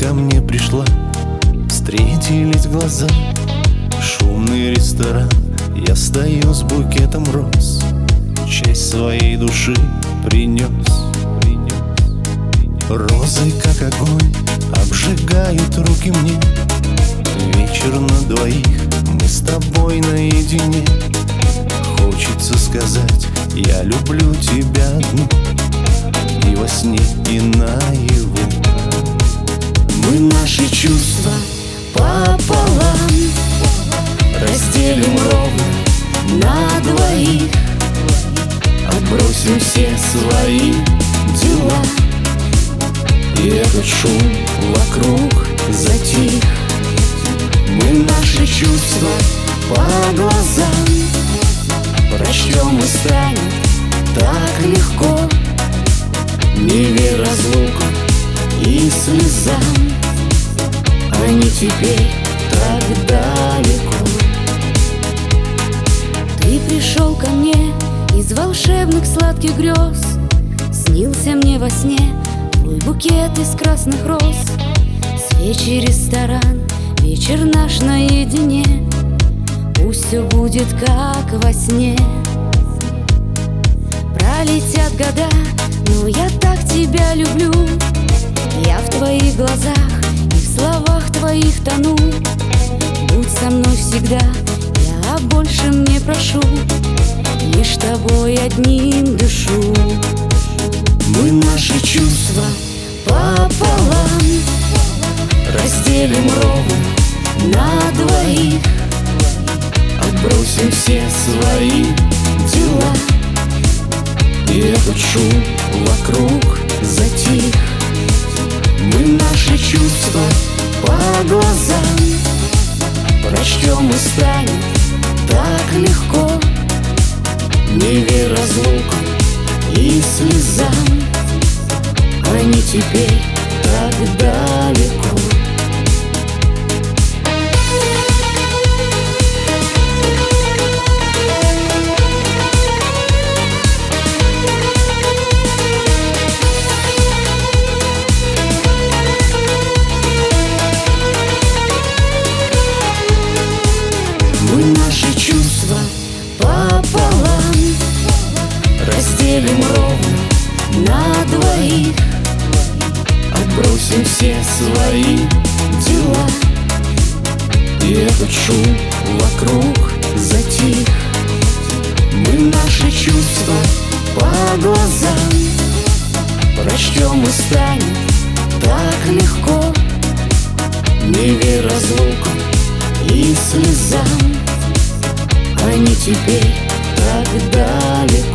ко мне пришла, встретились глаза. Шумный ресторан, я стою с букетом роз, часть своей души принес. Розы, как огонь, обжигают руки мне. Вечер на двоих, мы с тобой наедине. Хочется сказать, я люблю тебя одну, и во сне, и наяву. Мы наши чувства пополам разделим ровно на двоих. Отбросим все свои дела, и этот шум вокруг затих. Мы наши чувства по глазам прочтем, и станет так легко. Не верь разлукам и слезам, они теперь так далеко. Ты пришел ко мне из волшебных сладких грез. Снился мне во сне твой букет из красных роз. Свечи, ресторан, вечер наш наедине. Пусть все будет как во сне. Пролетят года, но я так тебя люблю. Я в твоих глазах и в словах твоих тону. Будь со мной всегда, я больше не прошу, лишь тобой одним дышу. Мы наши чувства пополам разделим ровно на двоих. Отбросим все свои дела, и этот шум вокруг затих. Мы наши чувства по глазам прочтем, и станет так легко. Не верь разлукам и слезам, они теперь так далеко. Мы наши чувства пополам разделим ровно на двоих. Отбросим все свои дела, и этот шум вокруг затих. Мы наши чувства по глазам прочтем, и станет так легко. Не верь разлукам и слезам, они теперь так далеко.